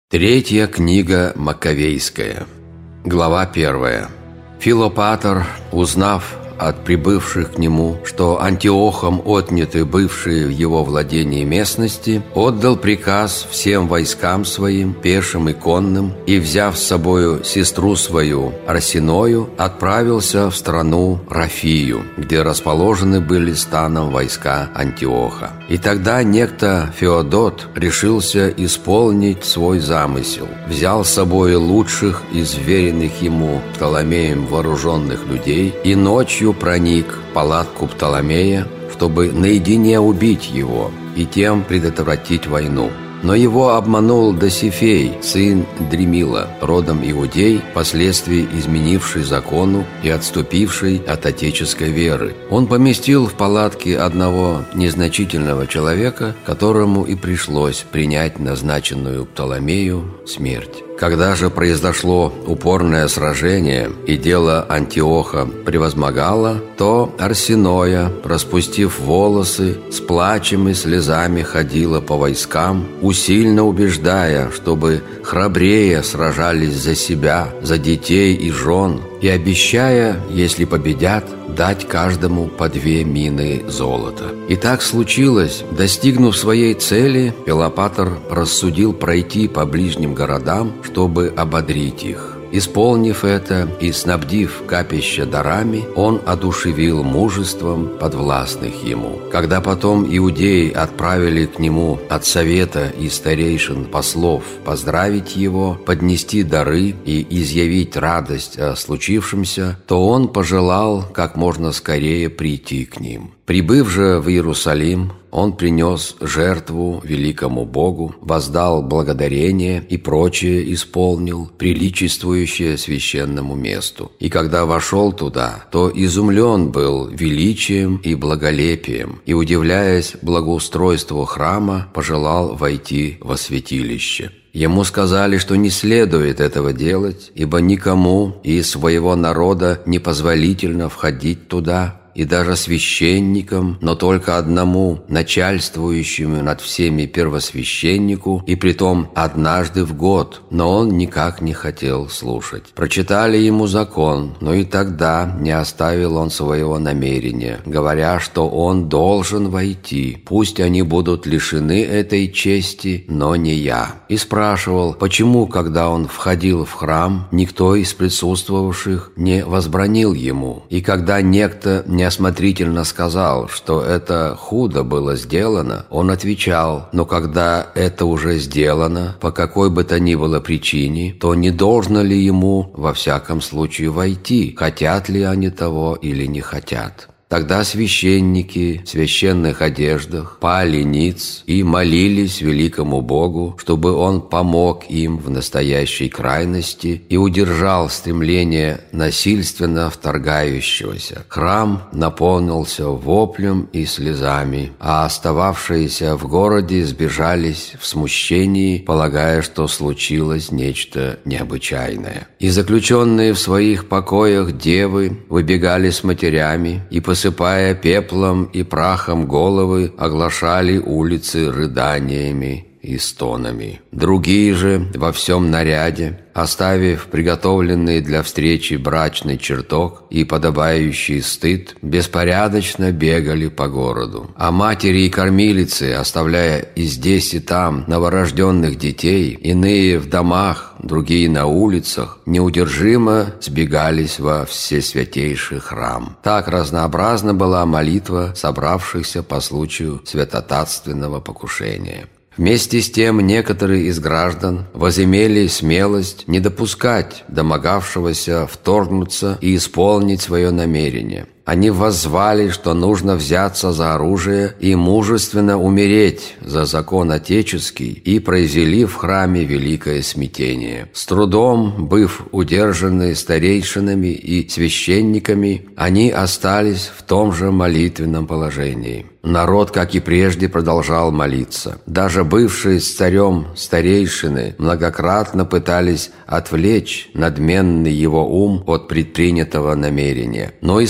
Третья книга Маккавейская. Глава 1. Филопатр, узнав от прибывших к нему, что Антиохом отняты бывшие в его владении местности, отдал приказ всем войскам своим, пешим и конным, и, взяв с собою сестру свою Арсиною, отправился в страну Рафию, где расположены были станом войска Антиоха. И тогда некто Феодот решился исполнить свой замысел. Взял с собой лучших из веренных ему Птоломеем вооруженных людей и ночью проник в палатку Птоломея, чтобы наедине убить его и тем предотвратить войну. Но его обманул Досифей, сын Дремила, родом иудей, впоследствии изменивший закону и отступивший от отеческой веры. Он поместил в палатке одного незначительного человека, которому и пришлось принять назначенную Птоломею смерть. Когда же произошло упорное сражение и дело Антиоха превозмогало, то Арсиноя, распустив волосы, с плачем и слезами ходила по войскам, усильно убеждая, чтобы храбрее сражались за себя, за детей и жен, и обещая, если победят, дать каждому по 2 мины золота. И так случилось. Достигнув своей цели, Филопатр рассудил пройти по ближним городам, чтобы ободрить их. Исполнив это и снабдив капища дарами, он одушевил мужеством подвластных ему. Когда потом иудеи отправили к нему от совета и старейшин послов поздравить его, поднести дары и изъявить радость о случившемся, то он пожелал как можно скорее прийти к ним. Прибыв же в Иерусалим, он принес жертву великому Богу, воздал благодарение и прочее исполнил, приличествующее священному месту. И когда вошел туда, то изумлен был величием и благолепием, и, удивляясь благоустройству храма, пожелал войти во святилище. Ему сказали, что не следует этого делать, ибо никому из своего народа не позволительно входить туда, и даже священникам, но только одному начальствующему над всеми первосвященнику, и притом однажды в год, но он никак не хотел слушать. Прочитали ему закон, но и тогда не оставил он своего намерения, говоря, что он должен войти, пусть они будут лишены этой чести, но не я. И спрашивал, почему, когда он входил в храм, никто из присутствовавших не возбранил ему, и когда некто неосмотрительно сказал, что это худо было сделано, он отвечал, но когда это уже сделано, по какой бы то ни было причине, то не должно ли ему во всяком случае войти, хотят ли они того или не хотят. Тогда священники в священных одеждах пали ниц и молились великому Богу, чтобы Он помог им в настоящей крайности и удержал стремление насильственно вторгающегося. Храм наполнился воплем и слезами, а остававшиеся в городе сбежались в смущении, полагая, что случилось нечто необычайное. И заключенные в своих покоях девы выбегали с матерями и, посыпая пеплом и прахом головы, оглашали улицы рыданиями и стонами. Другие же во всем наряде, оставив приготовленный для встречи брачный чертог и подобающий стыд, беспорядочно бегали по городу. А матери и кормилицы, оставляя и здесь, и там новорожденных детей, иные в домах, другие на улицах, неудержимо сбегались во всесвятейший храм. Так разнообразна была молитва собравшихся по случаю святотатственного покушения. Вместе с тем некоторые из граждан возымели смелость не допускать домогавшегося вторгнуться и исполнить свое намерение. Они воззвали, что нужно взяться за оружие и мужественно умереть за закон отеческий, и произвели в храме великое смятение. С трудом, быв удержаны старейшинами и священниками, они остались в том же молитвенном положении. Народ, как и прежде, продолжал молиться. Даже бывшие с царем старейшины многократно пытались отвлечь надменный его ум от предпринятого намерения. Но исполненный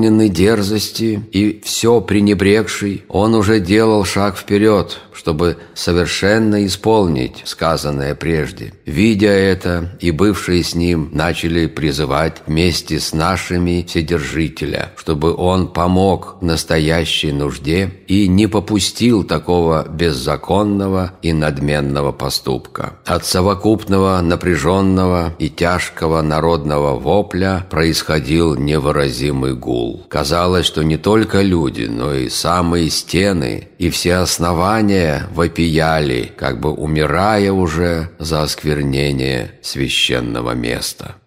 исполненный дерзости и все пренебрегший, он уже делал шаг вперед, чтобы совершенно исполнить сказанное прежде. Видя это, и бывшие с ним начали призывать вместе с нашими Вседержителя, чтобы он помог настоящей нужде и не попустил такого беззаконного и надменного поступка. От совокупного напряженного и тяжкого народного вопля происходил невыразимый гул. Казалось, что не только люди, но и самые стены и все основания вопияли, как бы умирая уже за осквернение священного места.